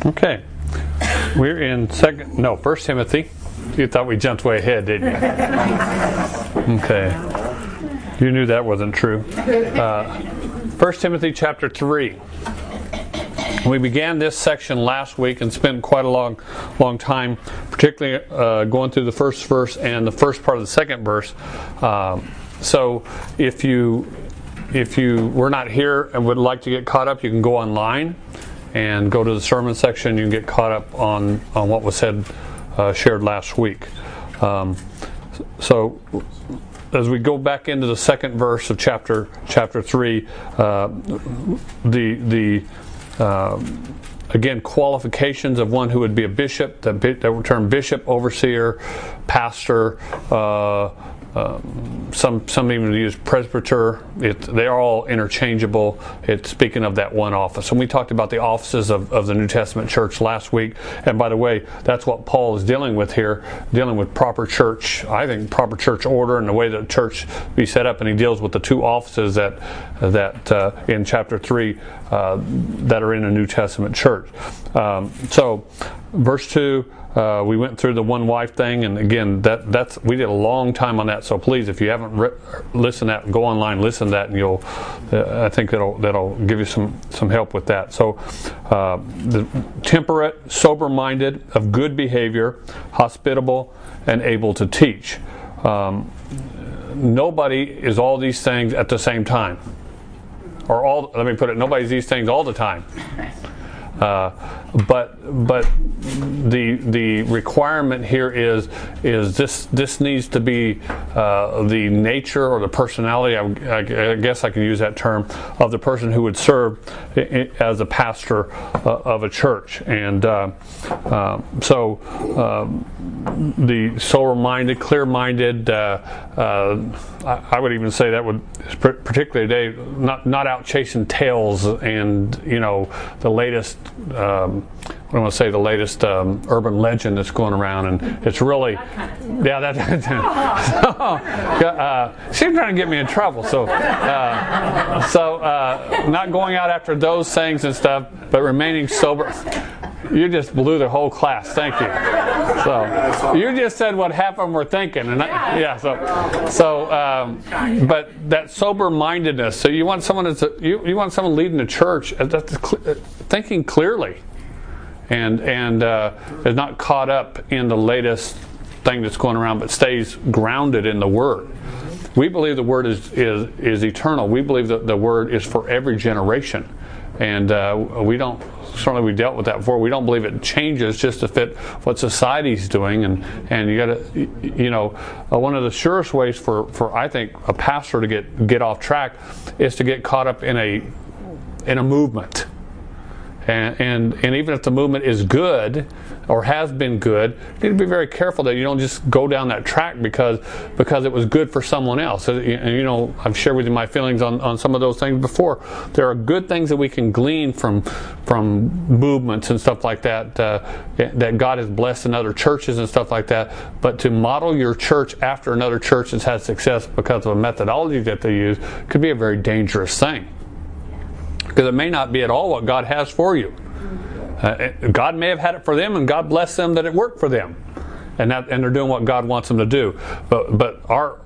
Okay, we're in First Timothy. You thought we jumped way ahead, didn't you? Okay, you knew that wasn't true. First Timothy chapter 3. We began this section last week and spent quite a long time, particularly going through the first verse and the first part of the second verse. So if you were not here and would like to get caught up, you can go online and go to the sermon section. You can get caught up on what was said, shared last week. So as we go back into the second verse of chapter 3, again, qualifications of one who would be a bishop, that term bishop, overseer, pastor, some even use presbyter. They are all interchangeable. It's speaking of that one office. And we talked about the offices of the New Testament church last week. And by the way, that's what Paul is dealing with here, dealing with proper church, I think proper church order and the way that church be set up. And he deals with the two offices that in chapter 3 that are in a New Testament church. So verse 2, we went through the one wife thing, and again, that's we did a long time on that. So please, if you haven't listened to that, go online, listen to that, and you'll. I think that'll give you some help with that. So, the temperate, sober-minded, of good behavior, hospitable, and able to teach. Nobody is all these things at the same time, let me put it. Nobody's these things all the time. But the requirement here is this needs to be the nature or the personality, I guess I can use that term, of the person who would serve as a pastor of a church. And so the sober-minded, clear-minded, I would even say that would particularly today not out chasing tails and the latest I don't want to say the latest urban legend that's going around, and it's really she's trying to get me in trouble, so not going out after those things and stuff, but remaining sober. You just blew the whole class. Thank you. So you just said what half of them were thinking, and but that sober-mindedness. So you want someone you want someone leading the church that's thinking clearly, and is not caught up in the latest thing that's going around, but stays grounded in the Word. We believe the Word is eternal. We believe that the Word is for every generation, and we don't. Certainly, we dealt with that before. We don't believe it changes just to fit what society's doing, and you got to, one of the surest ways for I think a pastor to get off track is to get caught up in a movement. And even if the movement is good or has been good, you need to be very careful that you don't just go down that track because it was good for someone else. And I've shared with you my feelings on some of those things before. There are good things that we can glean from movements and stuff like that that God has blessed in other churches and stuff like that. But to model your church after another church that's had success because of a methodology that they use could be a very dangerous thing. Because it may not be at all what God has for you. God may have had it for them, and God bless them that it worked for them, and they're doing what God wants them to do. But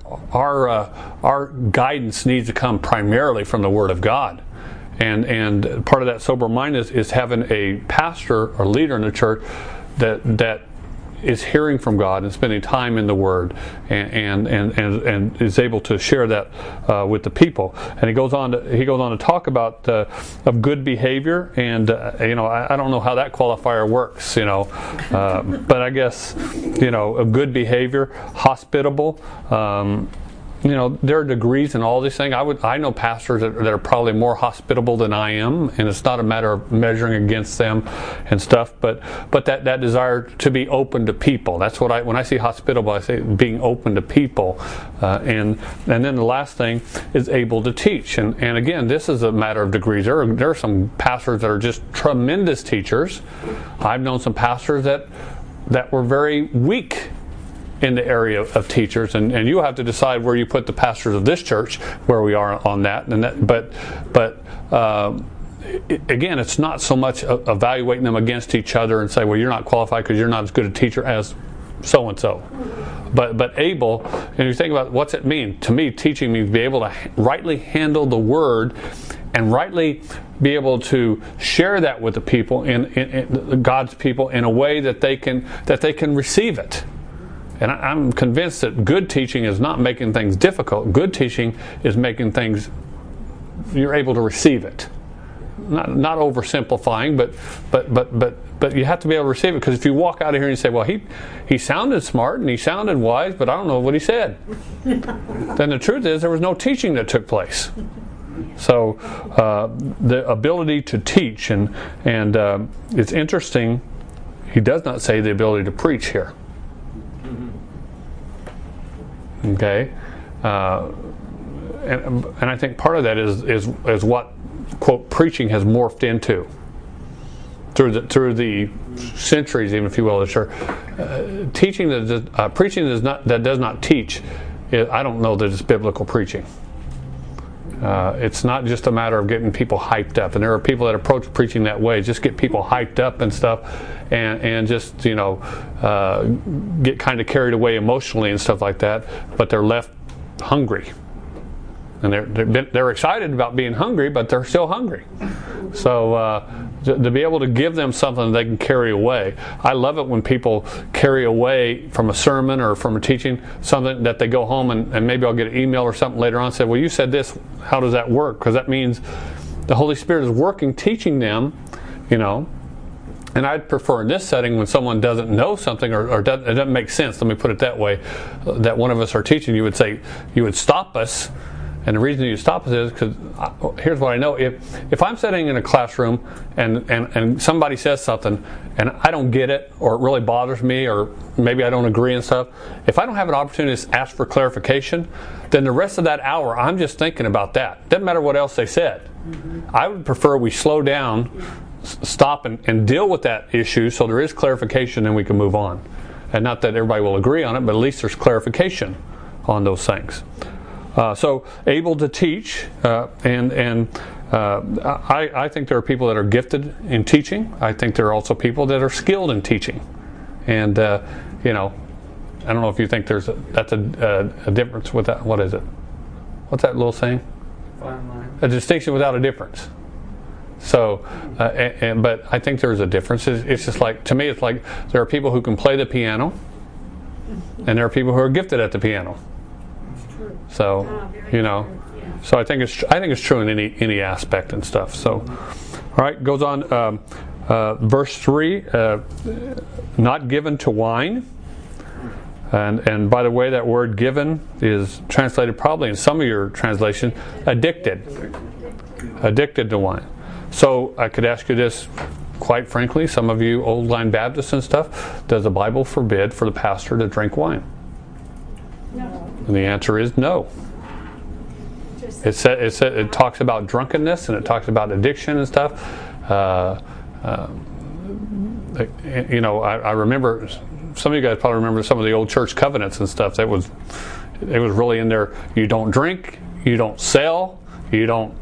our guidance needs to come primarily from the Word of God, and part of that sober mind is having a pastor or leader in the church that is hearing from God and spending time in the Word, and is able to share that with the people. And he goes on to talk about of good behavior, and I don't know how that qualifier works, but I guess a good behavior, hospitable. There are degrees in all these things. I know pastors that are probably more hospitable than I am, and it's not a matter of measuring against them and stuff, but that desire to be open to people. That's what when I see hospitable, I say being open to people, and then the last thing is able to teach. And again, this is a matter of degrees. There are some pastors that are just tremendous teachers. I've known some pastors that were very weak in the area of teachers, and you'll have to decide where you put the pastors of this church, where we are on that. But again, it's not so much evaluating them against each other and say, well, you're not qualified because you're not as good a teacher as so and so. But able, and you think about what's it mean? To me, teaching means be able to rightly handle the word and rightly be able to share that with the people, in God's people, in a way that they can receive it. And I'm convinced that good teaching is not making things difficult. Good teaching is making things, you're able to receive it. Not oversimplifying, but you have to be able to receive it, because if you walk out of here and you say, well, he sounded smart and he sounded wise, but I don't know what he said, then the truth is there was no teaching that took place. So the ability to teach, and it's interesting, he does not say the ability to preach here. Okay, and I think part of that is what, quote, preaching has morphed into through the centuries, even if you will, the church. Preaching that does not teach, I don't know that it's biblical preaching. It's not just a matter of getting people hyped up, and there are people that approach preaching that way, just get people hyped up and stuff, and just get kind of carried away emotionally and stuff like that, but they're left hungry. And they're excited about being hungry, but they're still hungry. So to be able to give them something they can carry away. I love it when people carry away from a sermon or from a teaching something that they go home and maybe I'll get an email or something later on and say, well, you said this, how does that work? Because that means the Holy Spirit is working, teaching them, And I'd prefer in this setting, when someone doesn't know something or it doesn't make sense, let me put it that way, that one of us are teaching, you would stop us. And the reason you stop us is because here's what I know: if I'm sitting in a classroom and somebody says something and I don't get it, or it really bothers me, or maybe I don't agree and stuff, if I don't have an opportunity to ask for clarification, then the rest of that hour I'm just thinking about that. Doesn't matter what else they said. I would prefer we slow down, stop and deal with that issue so there is clarification and we can move on. And not that everybody will agree on it, but at least there's clarification on those things. So able to teach, I think there are people that are gifted in teaching. I think there are also people that are skilled in teaching, and I don't know if you think that's a difference with that. What is it? What's that little saying? Fine line. A distinction without a difference. So, but I think there's a difference. It's just like, to me, it's like there are people who can play the piano, and there are people who are gifted at the piano. So, so I think it's true in any aspect and stuff. So, all right, goes on. Verse 3, not given to wine. And by the way, that word given is translated probably in some of your translation, addicted to wine. So I could ask you this, quite frankly, some of you old line Baptists and stuff, does the Bible forbid for the pastor to drink wine? No. And the answer is no. It talks about drunkenness, and it talks about addiction and stuff. I remember, some of you guys probably remember some of the old church covenants and stuff. It was really in there. You don't drink, you don't sell, you don't,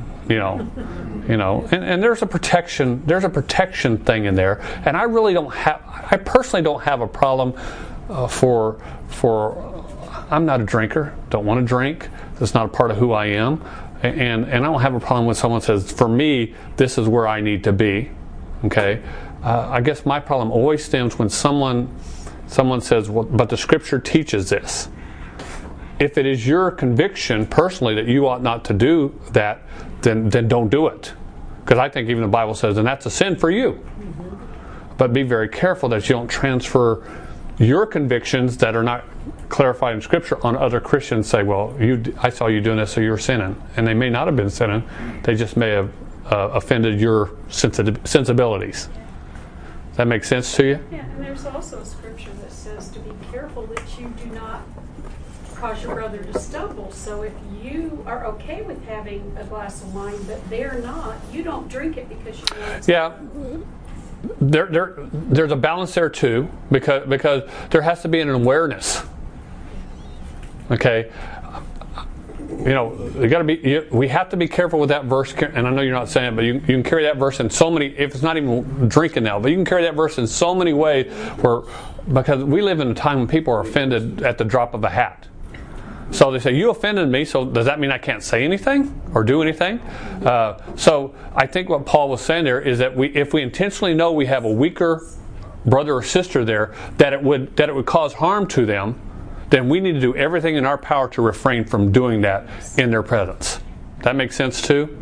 and there's a protection. There's a protection thing in there, and I personally don't have a problem for. I'm not a drinker. Don't want to drink. That's not a part of who I am, and I don't have a problem when someone says, for me, this is where I need to be. Okay, I guess my problem always stems when someone says, well, but the Scripture teaches this. If it is your conviction personally that you ought not to do that, then don't do it. Because I think even the Bible says, and that's a sin for you. Mm-hmm. But be very careful that you don't transfer your convictions that are not clarified in Scripture on other Christians. Say, well, I saw you doing this, so you're sinning. And they may not have been sinning. They just may have offended your sensibilities. Does that make sense to you? Yeah, and there's also a Scripture that says to be careful that you do not cause your brother to stumble. So if you are okay with having a glass of wine, but they're not, you don't drink it because you want to. Yeah. There's a balance there too, because there has to be an awareness. Okay, you got to be. We have to be careful with that verse, and I know you're not saying it, but you can carry that verse in so many. If it's not even drinking now, but you can carry that verse in so many ways, because we live in a time when people are offended at the drop of a hat. So they say, you offended me, so does that mean I can't say anything or do anything? So I think what Paul was saying there is that if we intentionally know we have a weaker brother or sister there, that it would cause harm to them, then we need to do everything in our power to refrain from doing that in their presence. That makes sense too?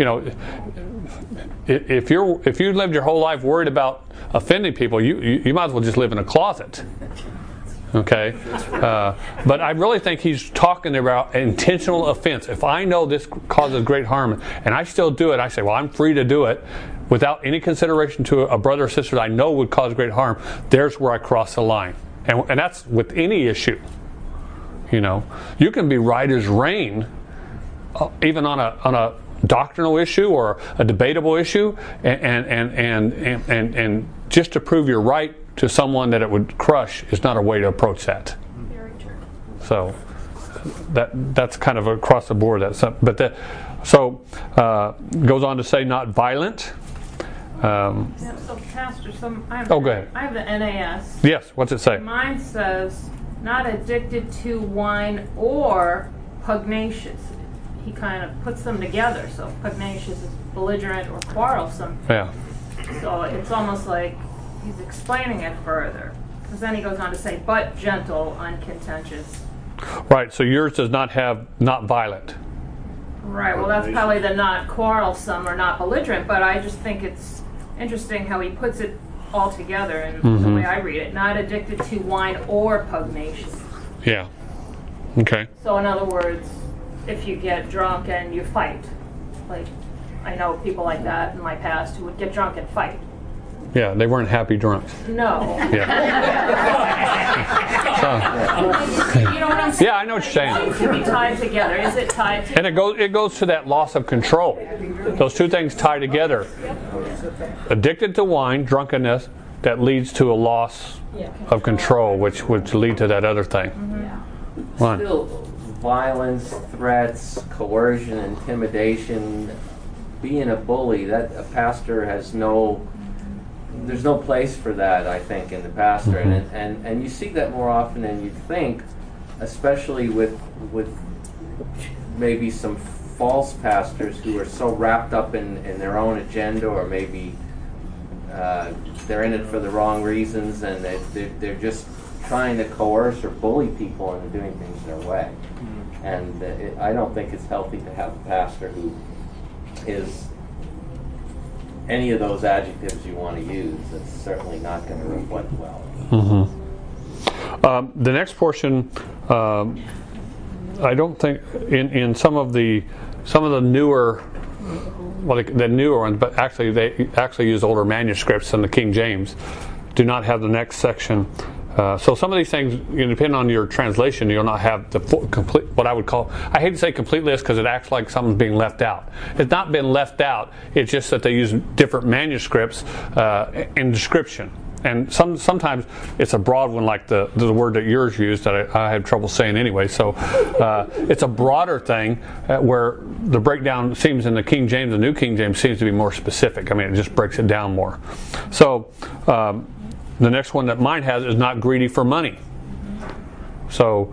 If you lived your whole life worried about offending people, you might as well just live in a closet. Okay? But I really think he's talking about intentional offense. If I know this causes great harm and I still do it, I say, well, I'm free to do it without any consideration to a brother or sister that I know would cause great harm. There's where I cross the line. And that's with any issue. You can be right as rain, even on a doctrinal issue or a debatable issue, and just to prove you're right to someone that it would crush is not a way to approach that. Very true. So that's kind of across the board. Goes on to say not violent. So Pastor, go ahead. I have the NAS. Yes, what's it say? Mine says not addicted to wine or pugnacious. He kind of puts them together. So pugnacious is belligerent or quarrelsome. Yeah. So it's almost like he's explaining it further. Because then he goes on to say, but gentle, uncontentious. Right, so yours does not have not violent. Right, well that's probably the not quarrelsome or not belligerent, but I just think it's interesting how he puts it all together in the way I read it. Not addicted to wine or pugnacious. Yeah. Okay. So in other words, if you get drunk and you fight, like I know people like that in my past who would get drunk and fight. Yeah, they weren't happy drunks. No. Yeah. You know what I'm saying? Yeah, I know what you're saying. It can be tied together. Is it tied together? And it goes to that loss of control. Those two things tie together. Addicted to wine, drunkenness, that leads to a loss of control, which would lead to that other thing. Still, violence, threats, coercion, intimidation, being a bully, that a pastor has there's no place for that, I think, in the pastor. And you see that more often than you'd think, especially with maybe some false pastors who are so wrapped up in their own agenda, or maybe they're in it for the wrong reasons, and they're just trying to coerce or bully people into doing things their way. And I don't think it's healthy to have a pastor who is any of those adjectives you want to use. It's certainly not going to reflect well. The next portion, I don't think in some of the newer, the newer ones, but actually they actually use older manuscripts than the King James, do not have the next section. So some of these things, depending on your translation, you'll not have the full, complete, what I would call, I hate to say complete list because it acts like something's being left out. It's not been left out, it's just that they use different manuscripts in description. And sometimes it's a broad one, like the word that yours used that I had trouble saying anyway. So it's a broader thing where the breakdown seems in the King James, the New King James seems to be more specific. I mean, it just breaks it down more. So the next one that mine has is not greedy for money. So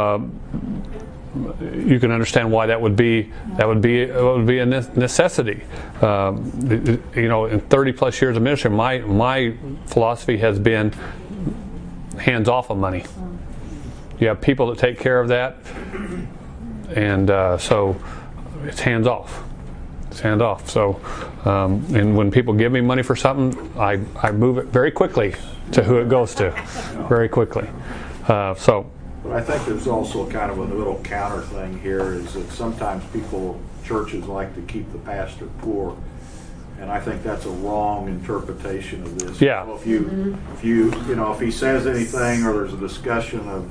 you can understand why that would be a necessity. In 30 plus years of ministry, my philosophy has been hands off of money. You have people that take care of that, and so it's hands off. It's hands off. So, and when people give me money for something, I move it very quickly to who it goes to, very quickly. But I think there's also kind of a little counter thing here, is that sometimes churches like to keep the pastor poor, and I think that's a wrong interpretation of this. Yeah. So if he says anything, or there's a discussion of,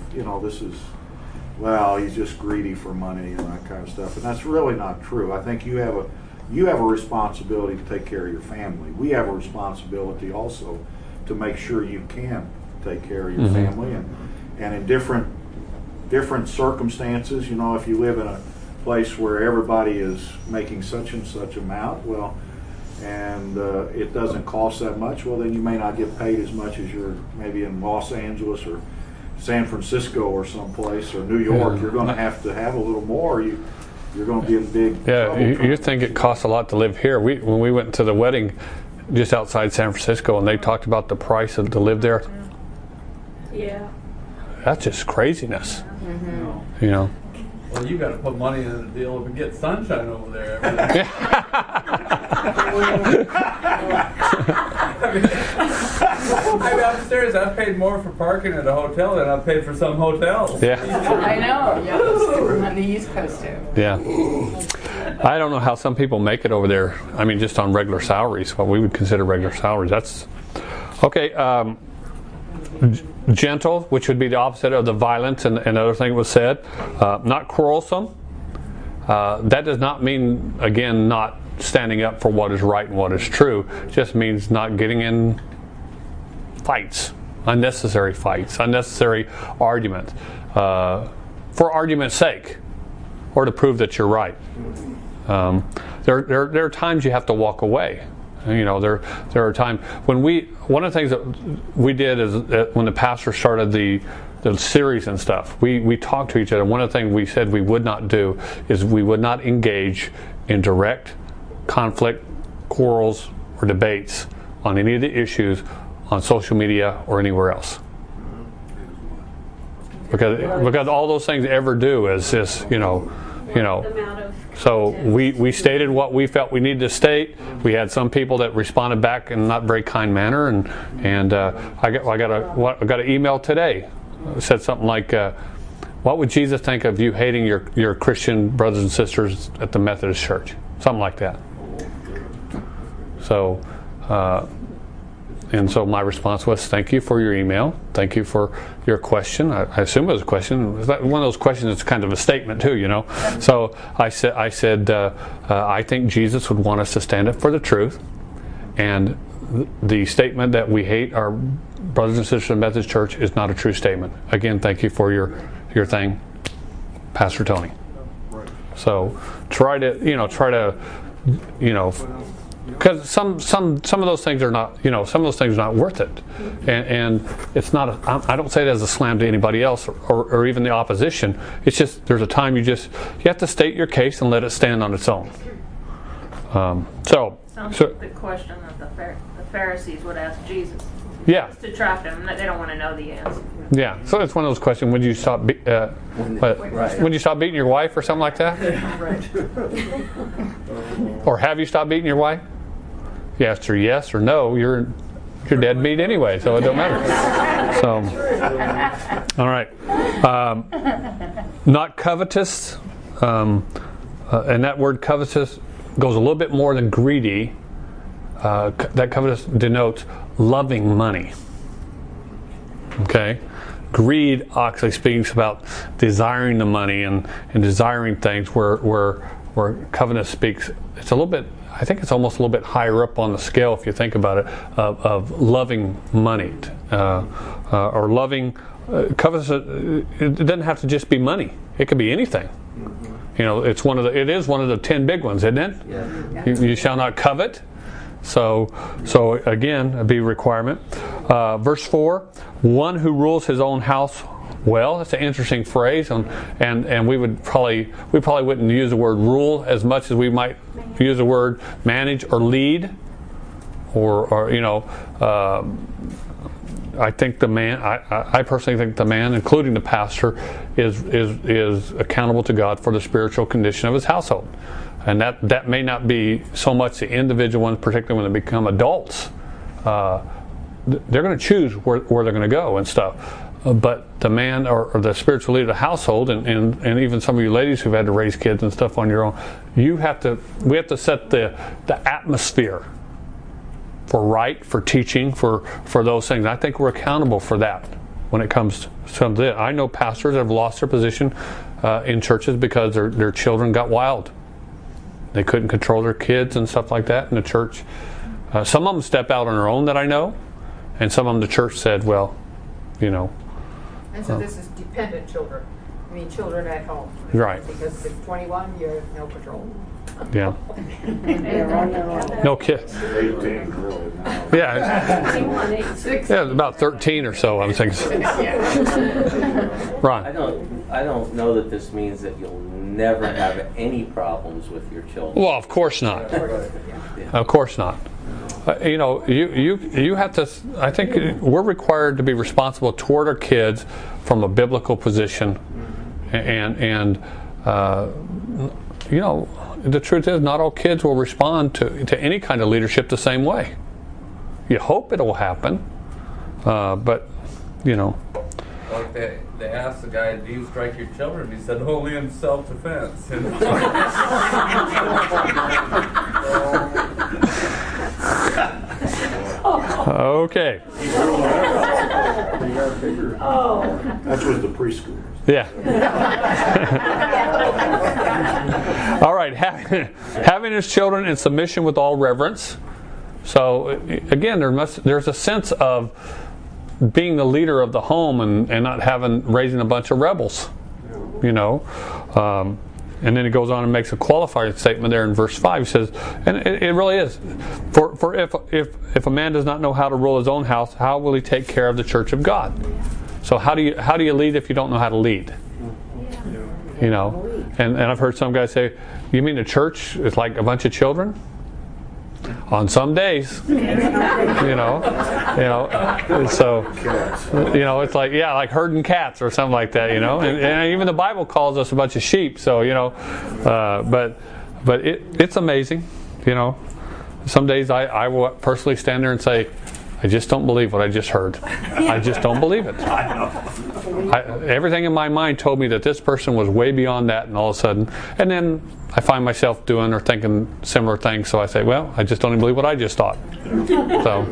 he's just greedy for money and that kind of stuff, and that's really not true. I think you have a responsibility to take care of your family. We have a responsibility also to make sure you can take care of your family, and in different circumstances. If you live in a place where everybody is making such and such amount, well, and it doesn't cost that much, well, then you may not get paid as much as you're maybe in Los Angeles or San Francisco or someplace, or New York. You're going to have a little more. You're going to be in big trouble. You think it costs a lot to live here. When we went to the wedding just outside San Francisco, and they talked about the price to live there. Yeah. That's just craziness. You know. Well, you got to put money in the deal to get sunshine over there. I mean, upstairs, I've paid more for parking at a hotel than I've paid for some hotels. Yeah. I know. Yeah. On the East Coast too. Yeah. I don't know how some people make it over there. I mean, just on regular salaries, what we would consider regular salaries. That's okay. Gentle, which would be the opposite of the violent, and another thing was said. Not quarrelsome. That does not mean, again, not standing up for what is right and what is true. It just means not getting in fights, unnecessary argument, for argument's sake, or to prove that you're right. There are times you have to walk away. You know, there are times when one of the things that we did is when the pastor started the series and stuff, we talked to each other. One of the things we said we would not do is we would not engage in direct conflict, quarrels, or debates on any of the issues on social media or anywhere else. Because all those things ever do is just, you know. So we stated what we felt we needed to state. We had some people that responded back in a not very kind manner, and I got an email today. It said something like, "What would Jesus think of you hating your Christian brothers and sisters at the Methodist Church?" Something like that. So. And so my response was, thank you for your email. Thank you for your question. I assume it was a question. One of those questions that's kind of a statement too, you know. So I said, I think Jesus would want us to stand up for the truth. And the statement that we hate our brothers and sisters in the Methodist Church is not a true statement. Again, thank you for your thing, Pastor Tony. So try to because some of those things are not, some of those things are not worth it, and it's not. I don't say it as a slam to anybody else or even the opposition. It's just there's a time you have to state your case and let it stand on its own. Sounds like the question that the Pharisees would ask Jesus. Yeah. Just to trap him, they don't want to know the answer. Yeah. So it's one of those questions. Would you stop? Would you stop beating your wife or something like that? Right. Or have you stopped beating your wife? You asked her yes or no. You're dead meat anyway, so it don't matter. So, all right. Not covetous, and that word covetous goes a little bit more than greedy. That covetous denotes loving money. Okay? Greed actually speaks about desiring the money and desiring things, where covetous speaks, it's a little bit, I think it's almost a little bit higher up on the scale if you think about it, of loving money, or loving, covetous. It doesn't have to just be money. It could be anything. It is one of the 10 big ones, isn't it? Yeah. You shall not covet. So again, a big requirement. Verse 4, one who rules his own house well. That's an interesting phrase, and we probably wouldn't use the word rule as much as we might use the word manage or lead, or I think the man. I personally think the man, including the pastor, is accountable to God for the spiritual condition of his household. And that may not be so much the individual ones, particularly when they become adults. They're going to choose where they're going to go and stuff. But the man or the spiritual leader of the household, and even some of you ladies who've had to raise kids and stuff on your own, we have to set the atmosphere for for teaching, for those things. I think we're accountable for that when it comes to this. I know pastors that have lost their position in churches because their children got wild. They couldn't control their kids and stuff like that in the church. Some of them step out on their own that I know, and some of them the church said, well, And so this is dependent children. I mean, children at home. Right. Because if 21, you have no control. Yeah. No kids. 18 really now. Yeah. 21, 86. Yeah, about 13 or so, I'm thinking. I Ron. don't know that this means that you'll never have any problems with your children. Well, of course not. Of course not. You know, you have to. I think we're required to be responsible toward our kids from a biblical position, and you know, the truth is, not all kids will respond to any kind of leadership the same way. You hope it will happen, but you know. Like they asked the guy, "Do you strike your children?" He said, "Only in self-defense." Okay. That's with the preschoolers. Yeah. All right. Having his children in submission with all reverence. So again, there's a sense of being the leader of the home and not raising a bunch of rebels. You know. And then he goes on and makes a qualifying statement there in verse 5. He says, and it really is, for if a man does not know how to rule his own house, how will he take care of the church of God? So how do you lead if you don't know how to lead? You know, and I've heard some guys say, "You mean the church is like a bunch of children?" On some days, you know, so it's like like herding cats or something like that, you know, and even the Bible calls us a bunch of sheep. So but it's amazing, you know. Some days I will personally stand there and say, I just don't believe what I just heard. I just don't believe it. Everything in my mind told me that this person was way beyond that, and all of a sudden, and then I find myself doing or thinking similar things. So I say, well, I just don't even believe what I just thought. So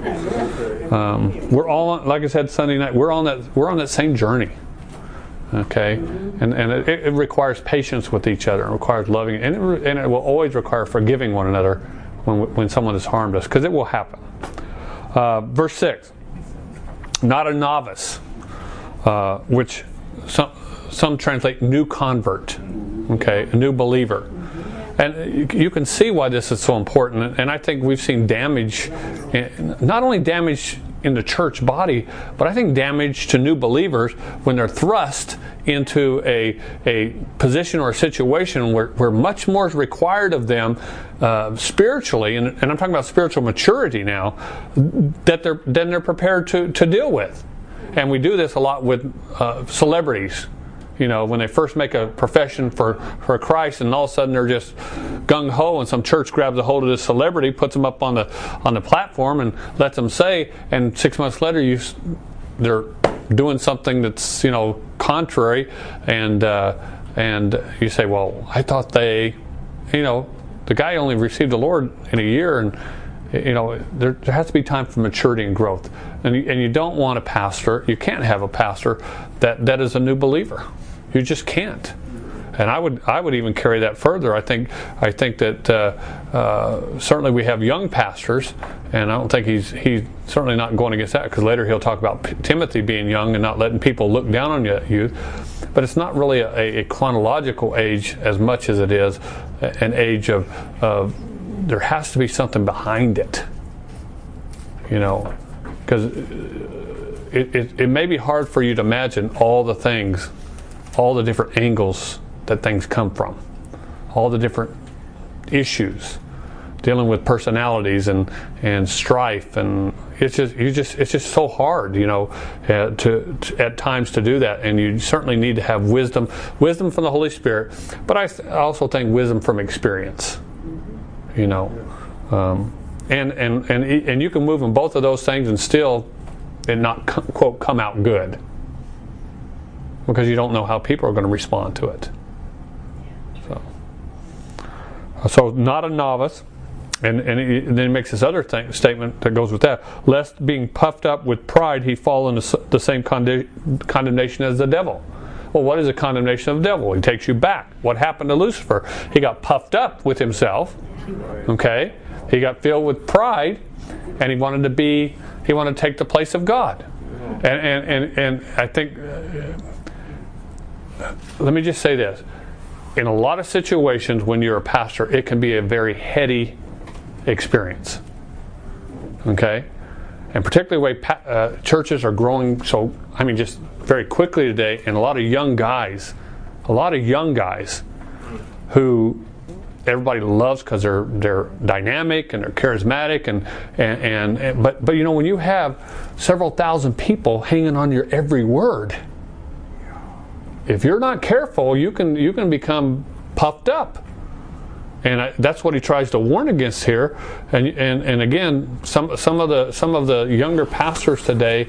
we're all, like I said Sunday night, we're on that same journey. Okay, and it requires patience with each other. It requires loving, and it will always require forgiving one another when someone has harmed us, because it will happen. Verse 6, not a novice, which some translate new convert, okay, a new believer. And you can see why this is so important. And I think we've seen damage, not only damage in the church body, but I think damage to new believers when they're thrust into a position or a situation where much more is required of them spiritually, and I'm talking about spiritual maturity now, that they're prepared to deal with. And we do this a lot with celebrities. You know, when they first make a profession for Christ, and all of a sudden they're just gung-ho, and some church grabs a hold of this celebrity, puts them up on the platform, and lets them say, and 6 months later they're doing something that's, you know, contrary, and you say, well, I thought the guy only received the Lord in a year, and you know, there has to be time for maturity and growth, and you don't want a pastor. You can't have a pastor that is a new believer. You just can't. And I would even carry that further. I think that certainly we have young pastors, and I don't think he's certainly not going against that, because later he'll talk about Timothy being young and not letting people look down on youth. But it's not really a chronological age as much as it is an age of there has to be something behind it, you know, because it may be hard for you to imagine all the things, all the different angles that things come from, all the different issues, dealing with personalities and strife, and it's just so hard, you know, to at times to do that. And you certainly need to have wisdom from the Holy Spirit, but I also think wisdom from experience, you know, and you can move in both of those things and still it not quote come out good, because you don't know how people are going to respond to it. So not a novice, and then he makes this other statement that goes with that: lest being puffed up with pride he fall into the same condemnation as the devil. Well, what is the condemnation of the devil? He takes you back. What happened to Lucifer? He got puffed up with himself. Okay, he got filled with pride, and he wanted to take the place of God. And I think let me just say this. In a lot of situations when you're a pastor, it can be a very heady experience. Okay? And particularly the way churches are growing so, just very quickly today, and a lot of young guys who everybody loves because they're dynamic and they're charismatic but when you have several thousand people hanging on your every word, if you're not careful, you can become puffed up. And that's what he tries to warn against here. And again, some of the younger pastors today,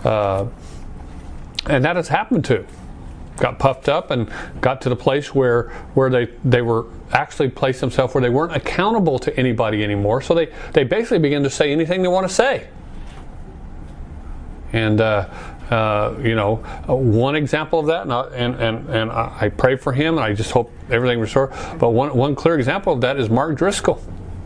and that has happened to, got puffed up and got to the place where they were actually placed themselves where they weren't accountable to anybody anymore. So they basically begin to say anything they want to say. And one example of that, and I pray for him, and I just hope everything restored. But one clear example of that is Mark Driscoll.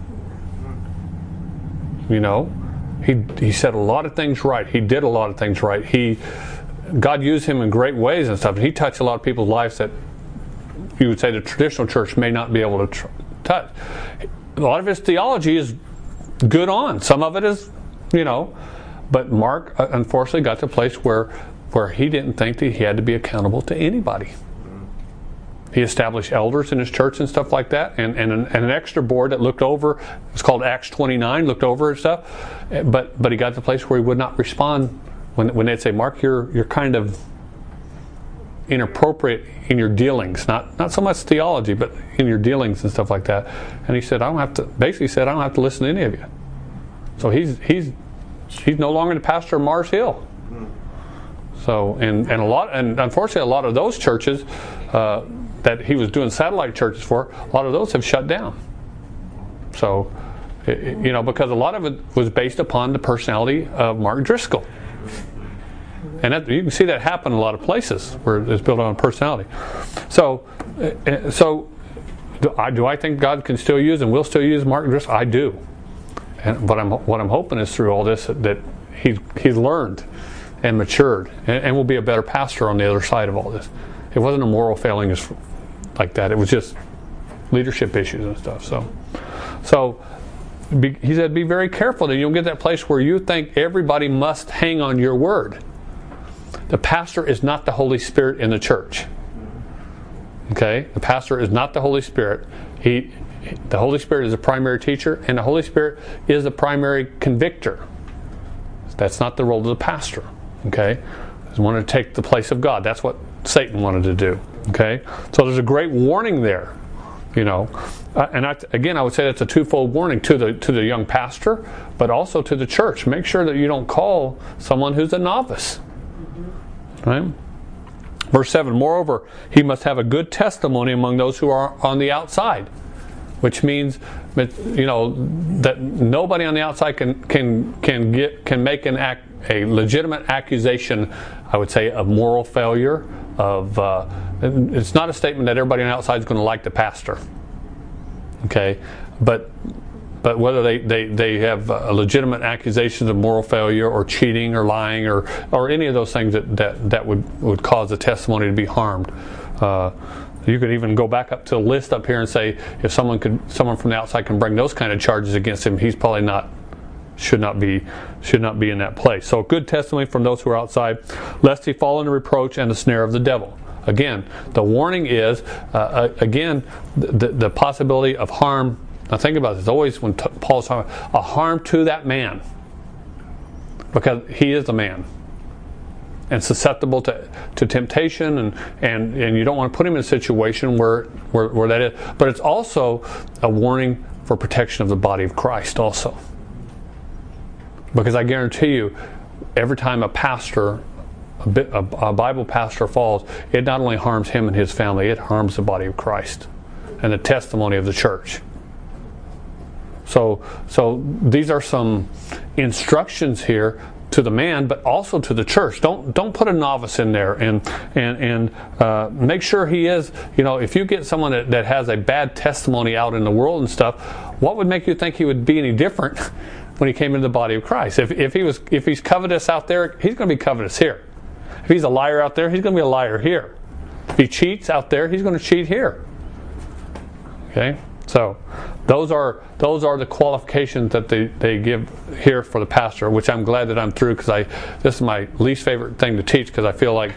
He said a lot of things right. He did a lot of things right. God used him in great ways and stuff. And he touched a lot of people's lives that you would say the traditional church may not be able to touch. A lot of his theology is good on. Some of it is, But Mark, unfortunately, got to a place where he didn't think that he had to be accountable to anybody. He established elders in his church and stuff like that, and an extra board that looked over. It's called Acts 29. Looked over and stuff, but he got to the place where he would not respond when they'd say, "Mark, you're kind of inappropriate in your dealings, not so much theology, but in your dealings and stuff like that." And he said, "I don't have to listen to any of you." So he's no longer the pastor of Mars Hill. So and unfortunately a lot of those churches that he was doing satellite churches for, a lot of those have shut down. So because a lot of it was based upon the personality of Mark Driscoll. And you can see that happen in a lot of places where it's built on personality. So do I think God can still use and will still use Mark Driscoll? I do. But what I'm hoping is through all this that he's learned and matured and will be a better pastor on the other side of all this. It wasn't a moral failing like that. It was just leadership issues and stuff. So he said, be very careful that you don't get that place where you think everybody must hang on your word. The pastor is not the Holy Spirit in the church. Okay? The pastor is not the Holy Spirit. The Holy Spirit is the primary teacher, and the Holy Spirit is the primary convictor. That's not the role of the pastor. Okay? He wanted to take the place of God. That's what Satan wanted to do. Okay? So there's a great warning there. And I would say that's a twofold warning to the young pastor, but also to the church. Make sure that you don't call someone who's a novice. Right? Verse 7, moreover, he must have a good testimony among those who are on the outside. Which means, that nobody on the outside can make a legitimate accusation. I would say of moral failure. It's not a statement that everybody on the outside is going to like the pastor. Okay, but whether they have legitimate accusations of moral failure or cheating or lying or any of those things that would cause the testimony to be harmed. You could even go back up to the list up here and say if someone from the outside can bring those kind of charges against him, he's probably should not be in that place. So good testimony from those who are outside, lest he fall into reproach and the snare of the devil. Again, the warning is the possibility of harm. Now think about this. Always when Paul's talking about a harm to that man, because he is a man. And susceptible to temptation, and you don't want to put him in a situation where that is. But it's also a warning for protection of the body of Christ also. Because I guarantee you, every time a pastor, a Bible pastor falls, it not only harms him and his family, it harms the body of Christ and the testimony of the church. So these are some instructions here to the man, but also to the church. Don't put a novice in there, and make sure he is. If you get someone that has a bad testimony out in the world and stuff, what would make you think he would be any different when he came into the body of Christ? If he's covetous out there, he's going to be covetous here. If he's a liar out there, he's going to be a liar here. If he cheats out there, he's going to cheat here. Okay? So those are the qualifications that they give here for the pastor, which I'm glad that I'm through, because this is my least favorite thing to teach, because I feel like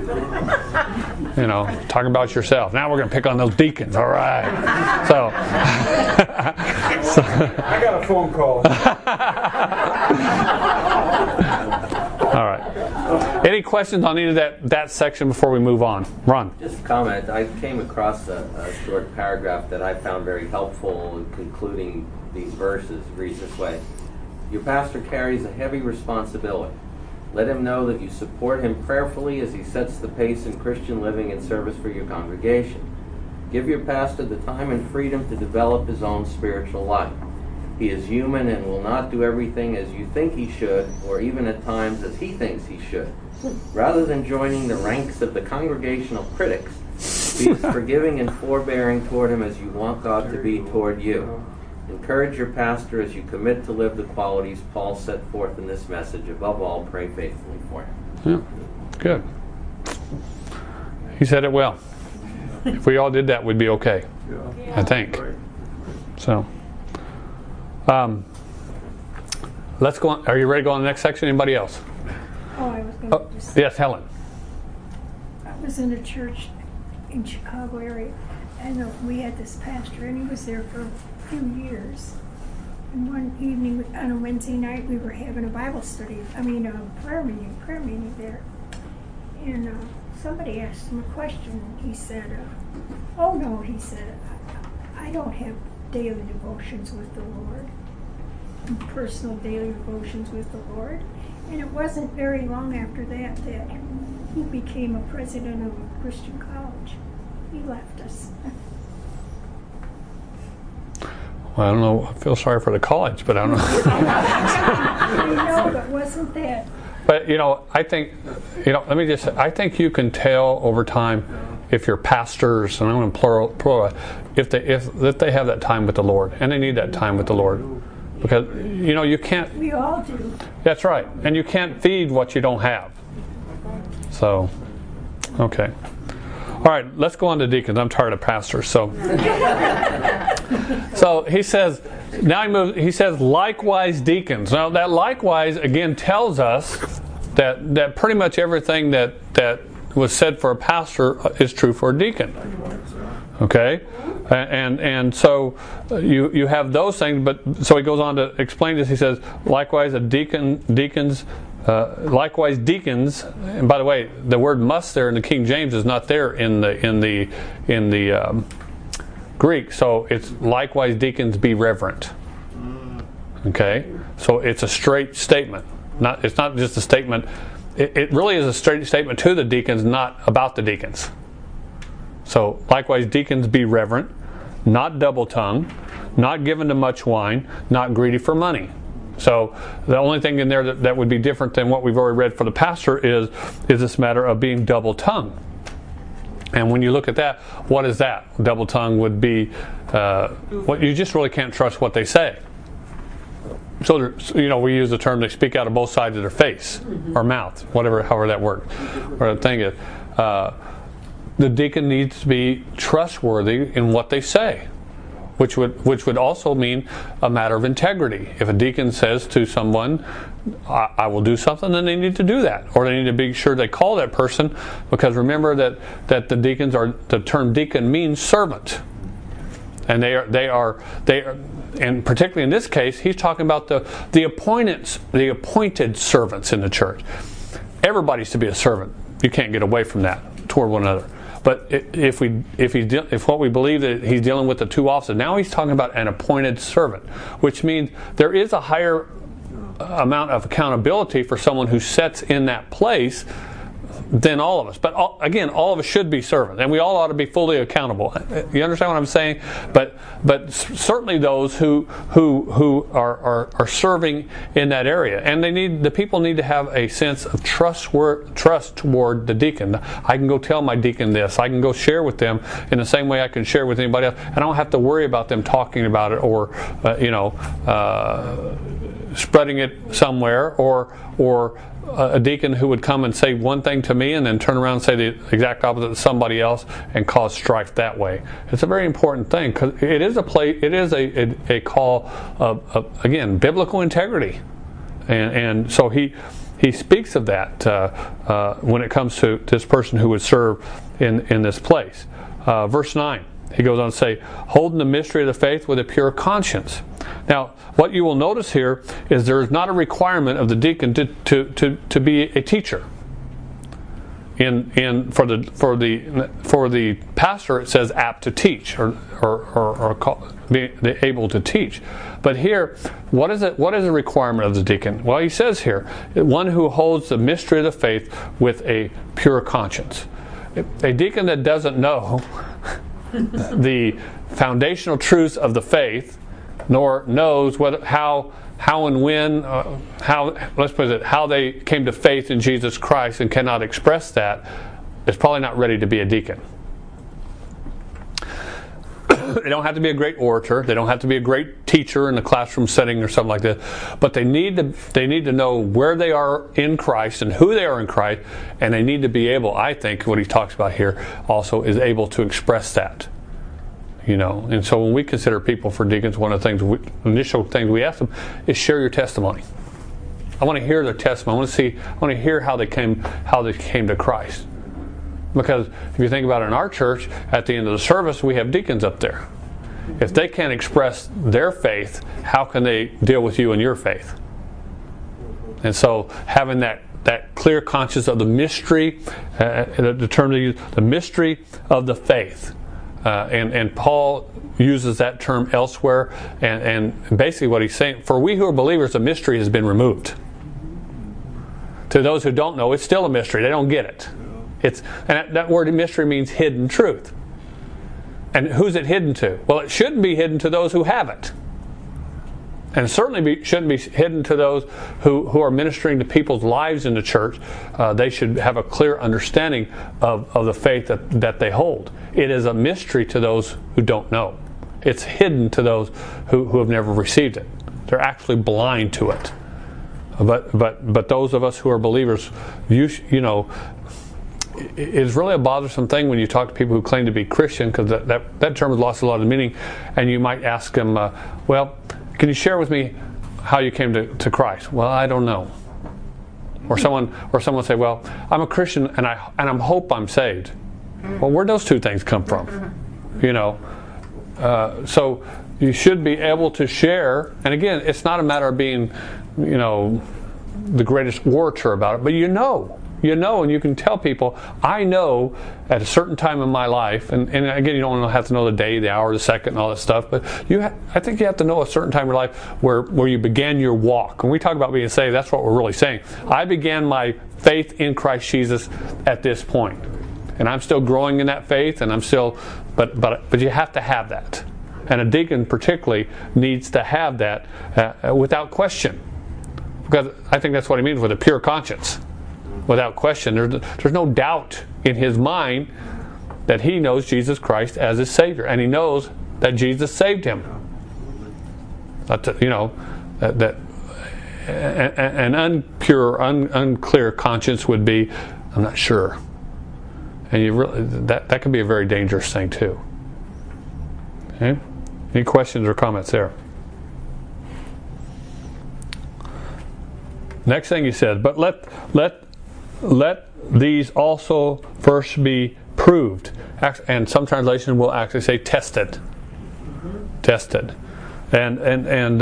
talking about yourself. Now we're going to pick on those deacons. All right. So I got a phone call. all right. Any questions on any of that section before we move on? Ron. Just a comment. I came across a short paragraph that I found very helpful in concluding these verses. It reads this way: your pastor carries a heavy responsibility. Let him know that you support him prayerfully as he sets the pace in Christian living and service for your congregation. Give your pastor the time and freedom to develop his own spiritual life. He is human and will not do everything as you think he should, or even at times as he thinks he should. Rather than joining the ranks of the congregational critics, be as forgiving and forbearing toward him as you want God to be toward you. Encourage your pastor as you commit to live the qualities Paul set forth in this message. Above all, pray faithfully for him. Yeah, good. He said it well. If we all did that, we'd be okay. Yeah. I think. So, let's go on. Are you ready to go on the next section? Anybody else? Oh, I was going to just... Yes, Helen. I was in a church in Chicago area, and we had this pastor, and he was there for a few years. And one evening, on a Wednesday night, we were having a Bible study, a prayer meeting there. And somebody asked him a question, and he said, I don't have daily devotions with the Lord, personal daily devotions with the Lord. And it wasn't very long after that he became a president of a Christian college. He left us. Well, I don't know. I feel sorry for the college, but I don't know. I know, but wasn't that? But I think, I think you can tell over time if your pastors, and I'm going to plural, if they have that time with the Lord, and they need that time with the Lord. Because, you can't... We all do. That's right. And you can't feed what you don't have. So, okay. All right, let's go on to deacons. I'm tired of pastors. So he says, he says, likewise deacons. Now, that likewise, again, tells us that pretty much everything that was said for a pastor is true for a deacon. Okay? And so you have those things, but so he goes on to explain this. He says, likewise deacons. And by the way, the word "must" there in the King James is not there in the Greek. So it's likewise deacons be reverent. Okay, so it's a straight statement. It's not just a statement. It really is a straight statement to the deacons, not about the deacons. So likewise, deacons be reverent, not double-tongued, not given to much wine, not greedy for money. So the only thing in there that would be different than what we've already read for the pastor is this matter of being double-tongued. And when you look at that, what is that? Double-tongued would be what you just really can't trust what they say. So we use the term they speak out of both sides of their face or mouth, however that works. Or the thing is, the deacon needs to be trustworthy in what they say, which would also mean a matter of integrity. If a deacon says to someone, I will do something, then they need to do that. Or they need to be sure they call that person, because remember that the deacons the term deacon means servant. And they are, and particularly in this case, he's talking about the appointed servants in the church. Everybody's to be a servant. You can't get away from that toward one another. But if what we believe that he's dealing with the two offices, now he's talking about an appointed servant, which means there is a higher amount of accountability for someone who sits in that place than all of us. But again, all of us should be servants, and we all ought to be fully accountable. You understand what I'm saying? But certainly those who are serving in that area, and the people need to have a sense of trust toward the deacon. I can go tell my deacon this. I can go share with them in the same way I can share with anybody else, and I don't have to worry about them talking about it or spreading it somewhere, or a deacon who would come and say one thing to me and then turn around and say the exact opposite to somebody else and cause strife that way. It's a very important thing, because it is a call of again, biblical integrity, and so he speaks of that when it comes to this person who would serve in this place. Verse 9, he goes on to say, holding the mystery of the faith with a pure conscience. Now, what you will notice here is there is not a requirement of the deacon to be a teacher. For the pastor, it says apt to teach or be able to teach. But here, what is it? What is a requirement of the deacon? Well, he says here, one who holds the mystery of the faith with a pure conscience. A deacon that doesn't know the foundational truths of the faith, nor knows how and when, how they came to faith in Jesus Christ and cannot express that, is probably not ready to be a deacon. They don't have to be a great orator. They don't have to be a great teacher in a classroom setting or something like that. But they need to know where they are in Christ and who they are in Christ, and they need to be able, I think, what he talks about here also is able to express that. And so when we consider people for deacons, one of the initial things we ask them is share your testimony. I want to hear their testimony. I want to hear how they came to Christ. Because if you think about it, in our church, at the end of the service, we have deacons up there. If they can't express their faith, how can they deal with you and your faith? And so having that clear conscience of the mystery, the term they use, the mystery of the faith. And Paul uses that term elsewhere, and basically what he's saying, for we who are believers, the mystery has been removed. To those who don't know, it's still a mystery. They don't get it. And that word mystery means hidden truth. And who's it hidden to? Well, it shouldn't be hidden to those who have it. And certainly shouldn't be hidden to those who are ministering to people's lives in the church. They should have a clear understanding of the faith that they hold. It is a mystery to those who don't know. It's hidden to those who have never received it. They're actually blind to it. But those of us who are believers, it's really a bothersome thing when you talk to people who claim to be Christian, because that term has lost a lot of meaning, and you might ask them, well, can you share with me how you came to Christ? Well, I don't know. Or someone will say, well, I'm a Christian and I hope I'm saved. Well, where'd those two things come from? So you should be able to share, and again, it's not a matter of being, the greatest orator about it, but you know, and you can tell people, I know at a certain time in my life, and again, you don't have to know the day, the hour, the second, and all that stuff, but I think you have to know a certain time in your life where you began your walk. When we talk about being saved, that's what we're really saying. I began my faith in Christ Jesus at this point, and I'm still growing in that faith, and I'm still, but you have to have that, and a deacon particularly needs to have that without question, because I think that's what he means with a pure conscience. Without question, there's no doubt in his mind that he knows Jesus Christ as his Savior, and he knows that Jesus saved him. That an unclear conscience would be, I'm not sure, and that can be a very dangerous thing too. Okay? Any questions or comments there? Next thing he says, but let these also first be proved. And some translations will actually say tested. Tested. And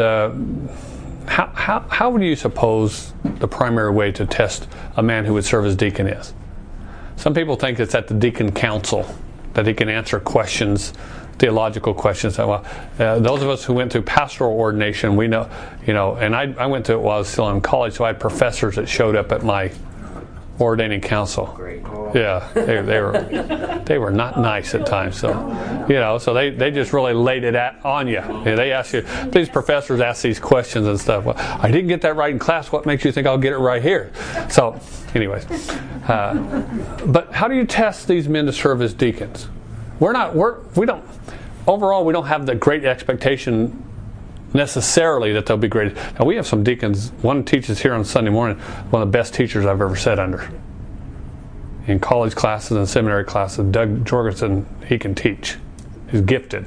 how would you suppose the primary way to test a man who would serve as deacon is? Some people think it's at the deacon council, that he can answer questions, theological questions. Well, those of us who went through pastoral ordination, we know, and I went through it while I was still in college, so I had professors that showed up at my ordaining council. Great. Yeah, they were not nice at times. So, so they just really laid it on you. They ask you, these professors ask these questions and stuff. Well, I didn't get that right in class. What makes you think I'll get it right here? So, anyways, but how do you test these men to serve as deacons? We don't have the great expectation necessarily that they'll be great. Now we have some deacons. One teaches here on Sunday morning. One of the best teachers I've ever sat under. In college classes and seminary classes, Doug Jorgensen, he can teach. He's gifted,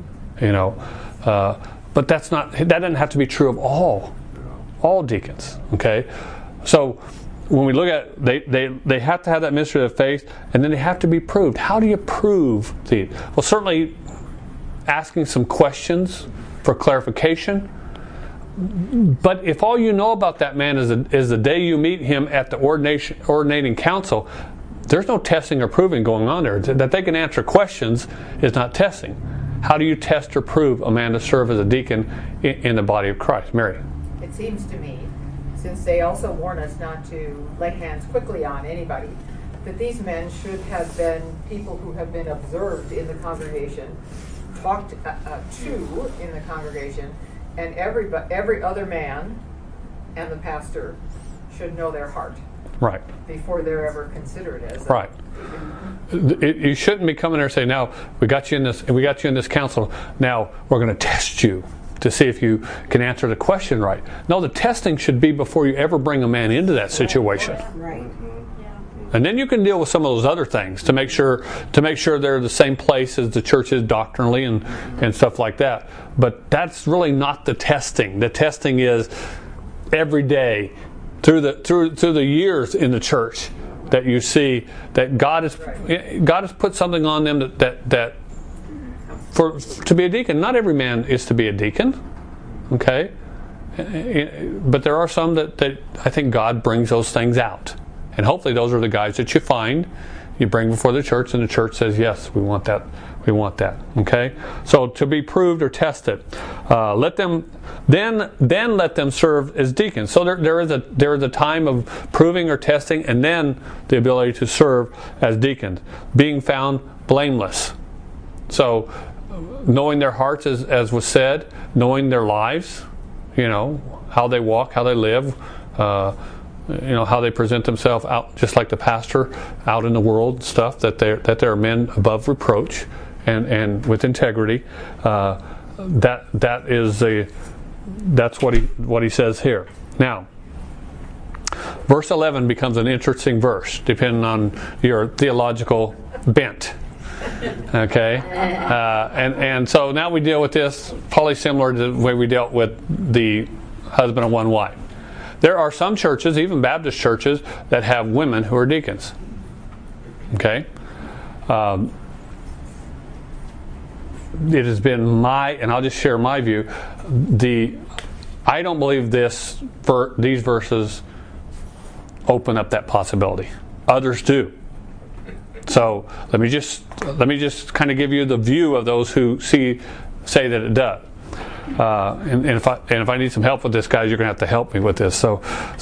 but that doesn't have to be true of all deacons. Okay, so when we look at they have to have that mystery of faith, and then they have to be proved. How do you prove these? Well, certainly asking some questions for clarification. But if all you know about that man is the day you meet him at the ordinating council, there's no testing or proving going on there. That they can answer questions is not testing. How do you test or prove a man to serve as a deacon in the body of Christ? Mary? It seems to me, since they also warn us not to lay hands quickly on anybody, that these men should have been people who have been observed in the congregation, talked to in the congregation, and every other man and the pastor should know their heart. Right. Before they're ever considered as right. You shouldn't be coming there and saying, "Now we got you in this council. Now we're going to test you to see if you can answer the question right." No, the testing should be before you ever bring a man into that situation. Right. And then you can deal with some of those other things to make sure they're the same place as the church is doctrinally and stuff like that. But that's really not the testing. The testing is every day through the years in the church that you see that God has put something on them that to be a deacon. Not every man is to be a deacon, okay? But there are some that I think God brings those things out. And hopefully those are the guys that you find, you bring before the church, and the church says, yes, we want that. We want that. Okay? So to be proved or tested. Let them serve as deacons. So there is a time of proving or testing, and then the ability to serve as deacons. Being found blameless. So knowing their hearts, as was said, knowing their lives, how they walk, how they live, how they present themselves out, just like the pastor out in the world, stuff that they're men above reproach and with integrity. That's what he says here. Now, verse 11 becomes an interesting verse, depending on your theological bent. Okay, and so now we deal with this probably similar to the way we dealt with the husband and one wife. There are some churches, even Baptist churches, that have women who are deacons. Okay? It has been and I'll just share my view, I don't believe these verses open up that possibility. Others do. So let me just kind of give you the view of those who say that it does. And if I need some help with this, guys, you're going to have to help me with this. So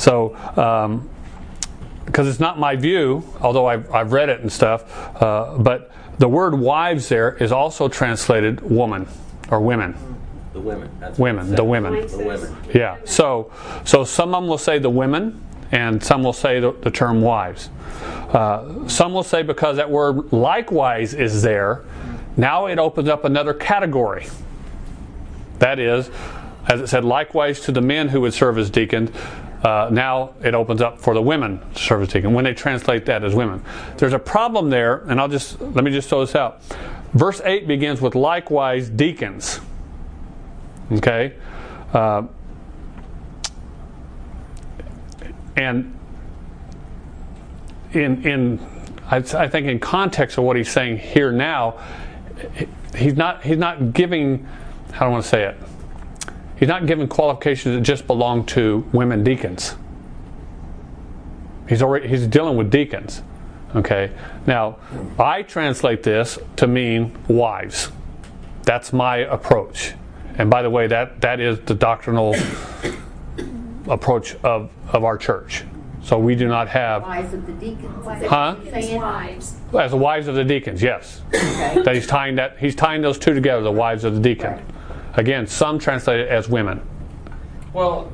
because it's not my view, although I've read it and stuff. But the word "wives" there is also translated "woman" or "women." The women. That's women. The women. The women. Yeah. So some of them will say the women, and some will say the term "wives." Some will say because that word "likewise" is there, now it opens up another category. That is, as it said, likewise to the men who would serve as deacons, now it opens up for the women to serve as deacons, when they translate that as women. There's a problem there, and let me just throw this out. Verse 8 begins with likewise deacons. Okay? And I think in context of what he's saying here now, he's not giving, how do I want to say it? He's not giving qualifications that just belong to women deacons. He's dealing with deacons. Okay. Now, I translate this to mean wives. That's my approach. And by the way, that is the doctrinal approach of our church. So we do not have wives of the deacons. Huh? Wives. As the wives of the deacons, yes. Okay. That he's tying those two together, the wives of the deacon. Right. Again, some translate it as women. Well,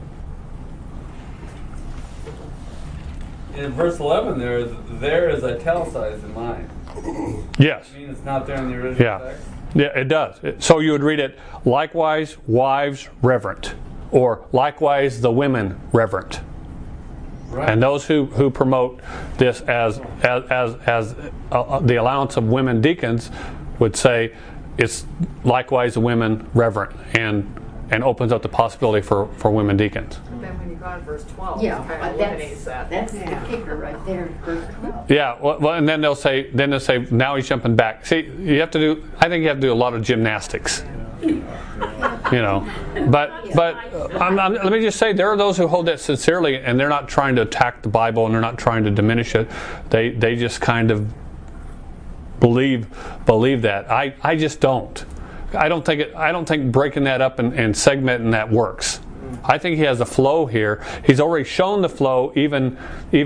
in verse 11 there is italicized in mine. Yes. I mean, it's not there in the original text. Yeah, it does. So you would read it, likewise, wives, reverent. Or likewise, the women, reverent. Right. And those who promote this as the allowance of women deacons would say it's likewise the women reverent and opens up the possibility for women deacons. But then when you go to verse 12, Yeah, it kind of eliminates that. that's the kicker right there, verse 12. Yeah, well, and then they'll say now he's jumping back. See, I think you have to do a lot of gymnastics. You know, but let me just say, there are those who hold that sincerely, and they're not trying to attack the Bible, and they're not trying to diminish it. They just kind of believe that. I just don't. I don't think breaking that up and segmenting that works. I think he has a flow here. He's already shown the flow, even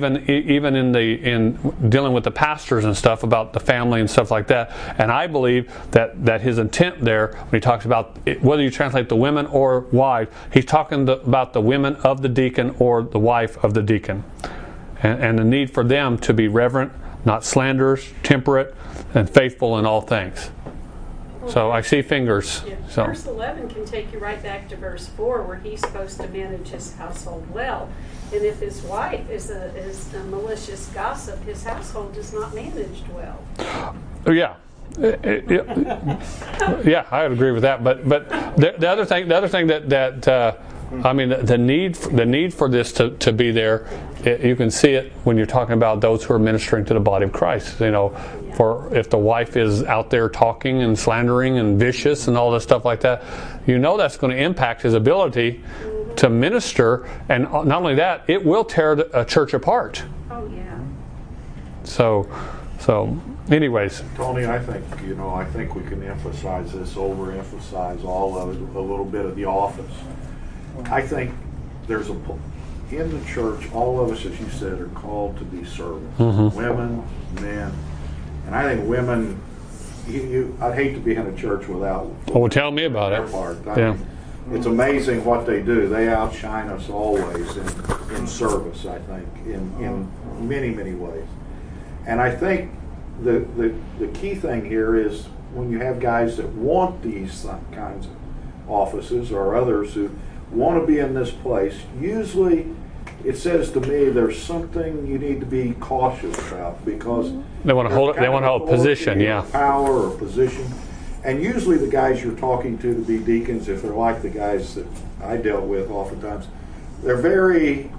in dealing with the pastors and stuff about the family and stuff like that. And I believe that his intent there, when he talks about whether you translate the women or wife, he's talking about the women of the deacon or the wife of the deacon, and the need for them to be reverent, not slanderers, temperate, and faithful in all things. So I see fingers. Yeah. So. Verse 11 can take you right back to verse 4, where he's supposed to manage his household well. And if his wife is a malicious gossip, his household is not managed well. Yeah. Yeah, I would agree with that. But the other thing that I mean, the need for this to be there, you can see it when you're talking about those who are ministering to the body of Christ. You know, for if the wife is out there talking and slandering and vicious and all this stuff like that, you know that's going to impact his ability to minister, and not only that, it will tear a church apart. Oh yeah. So, anyways. Tony, I think we can emphasize this, overemphasize all of it, a little bit of the office. I think there's in the church, all of us, as you said, are called to be servants. Mm-hmm. Women, men, and I think women. I'd hate to be in a church without. Oh, well, tell me about their it. part. Yeah. It's amazing what they do. They outshine us always in service, I think, in many, many ways. And I think the key thing here is when you have guys that want these kinds of offices or others who want to be in this place, usually it says to me there's something you need to be cautious about, because they want to hold it. They want to hold a position, yeah. Power or position. And usually the guys you're talking to be deacons, if they're like the guys that I dealt with oftentimes, they're very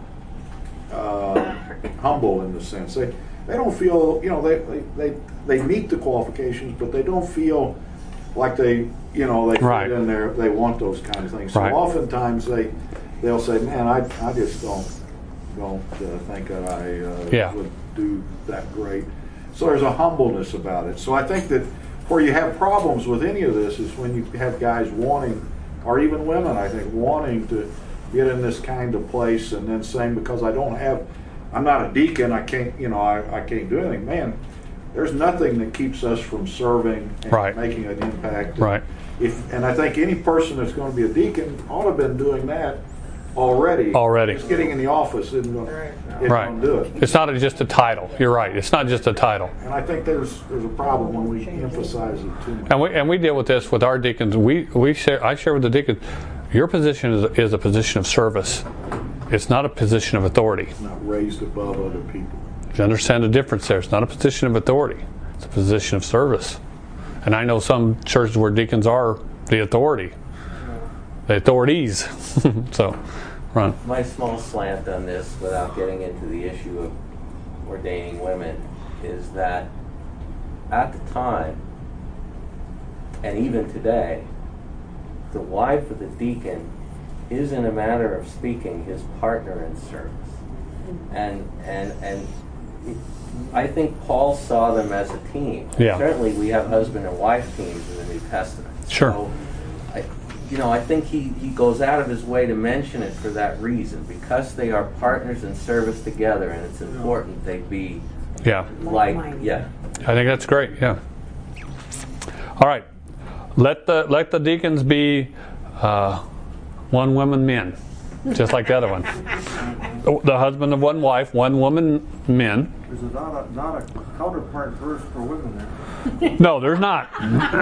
humble in the sense. They don't feel, they meet the qualifications, but they don't feel like they right. fit in there. They want those kind of things. So right. Oftentimes they'll say, "Man, I just don't think that I would do that great." So there's a humbleness about it. So I think that where you have problems with any of this is when you have guys wanting, or even women, I think, wanting to get in this kind of place and then saying, because I'm not a deacon, I can't do anything. Man, there's nothing that keeps us from serving and right. making an impact. Right. And I think any person that's going to be a deacon ought to have been doing that already. Just getting in the office isn't going to do it. It's not just a title. You're right. It's not just a title. And I think there's a problem when we emphasize it too much. And we deal with this with our deacons. I share with the deacons, your position is a position of service. It's not a position of authority. It's not raised above other people. You understand the difference there? It's not a position of authority. It's a position of service. And I know some churches where deacons are the authority. The authorities. So, Ron. My small slant on this, without getting into the issue of ordaining women, is that at the time, and even today, the wife of the deacon is, in a manner of speaking, his partner in service. And I think Paul saw them as a team. Yeah. Certainly we have husband and wife teams in the New Testament. Sure. So, I think he goes out of his way to mention it for that reason, because they are partners in service together, and it's important they be I think that's great. Yeah. All right. Let the deacons be one woman men, just like the other one. the husband of one wife, one woman, men. There's not a counterpart verse for women there. No, there's not.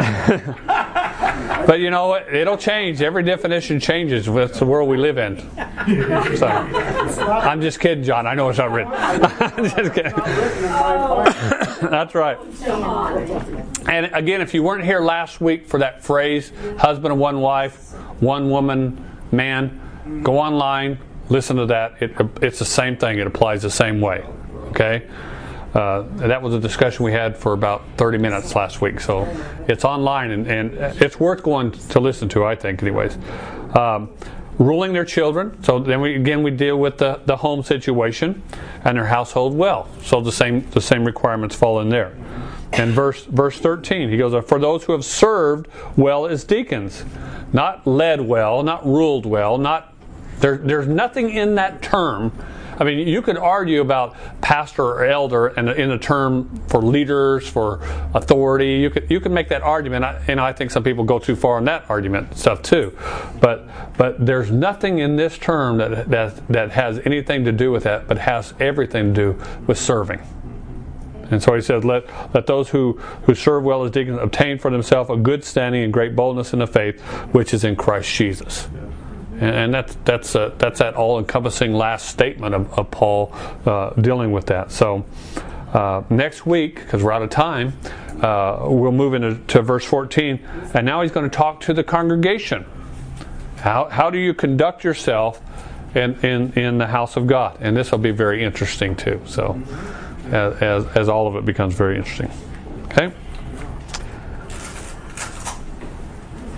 But you know what? It'll change. Every definition changes with the world we live in. So, I'm just kidding, John. I know it's not written. I'm just kidding. That's right. And again, if you weren't here last week for that phrase, husband of one wife, one woman, man, go online, listen to that. It's the same thing. It applies the same way. Okay? That was a discussion we had for about 30 minutes last week. So it's online, and it's worth going to listen to, I think, anyways. Ruling their children. So then we deal with the home situation and their household well. So the same requirements fall in there. And verse 13, he goes, for those who have served well as deacons, not led well, not ruled well, there's nothing in that term. I mean, you could argue about pastor or elder and in the term for leaders, for authority. You could make that argument, and I think some people go too far in that argument stuff too. But there's nothing in this term that has anything to do with that, but has everything to do with serving. And so he says, let those who serve well as deacons obtain for themselves a good standing and great boldness in the faith which is in Christ Jesus. And that's that all-encompassing last statement of Paul dealing with that. So next week, because we're out of time, we'll move into verse 14, and now he's going to talk to the congregation. How do you conduct yourself in the house of God? And this will be very interesting too. So as all of it becomes very interesting. Okay.